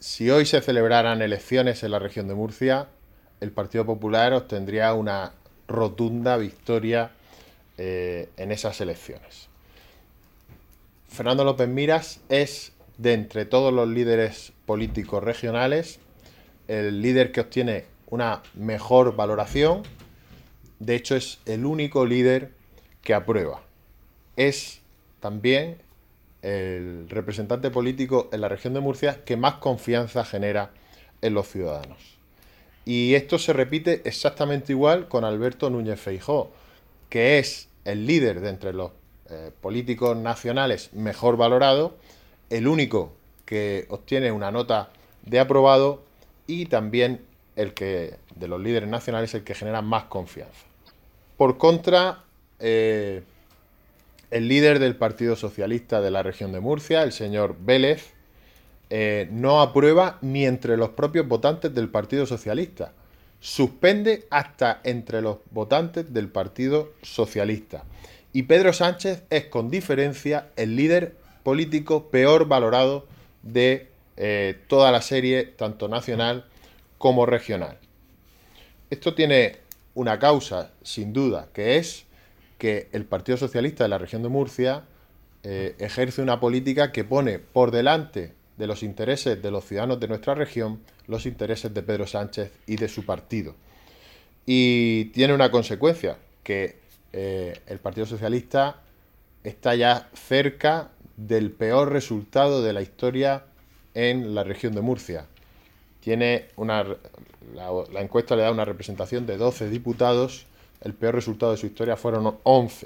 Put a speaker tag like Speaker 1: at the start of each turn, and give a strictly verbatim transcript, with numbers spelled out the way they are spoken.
Speaker 1: Si hoy se celebraran elecciones en la región de Murcia, el Partido Popular obtendría una rotunda victoria eh, en esas elecciones. Fernando López Miras es, de entre todos los líderes políticos regionales, el líder que obtiene una mejor valoración. De hecho, es el único líder que aprueba. Es también el representante político en la región de Murcia que más confianza genera en los ciudadanos. Y esto se repite exactamente igual con Alberto Núñez Feijóo, que es el líder de entre los eh, políticos nacionales mejor valorado, el único que obtiene una nota de aprobado y también el que, de los líderes nacionales, el que genera más confianza. Por contra, eh, el líder del Partido Socialista de la región de Murcia, el señor Vélez, eh, no aprueba ni entre los propios votantes del Partido Socialista. Suspende hasta entre los votantes del Partido Socialista. Y Pedro Sánchez es con diferencia el líder político peor valorado de eh, toda la serie, tanto nacional como regional. Esto tiene una causa, sin duda, que es que el Partido Socialista de la región de Murcia eh, ejerce una política que pone por delante de los intereses de los ciudadanos de nuestra región los intereses de Pedro Sánchez y de su partido. Y tiene una consecuencia, que eh, el Partido Socialista está ya cerca del peor resultado de la historia en la región de Murcia. Tiene una, la, la encuesta le da una representación de doce diputados, el peor resultado de su historia fueron once.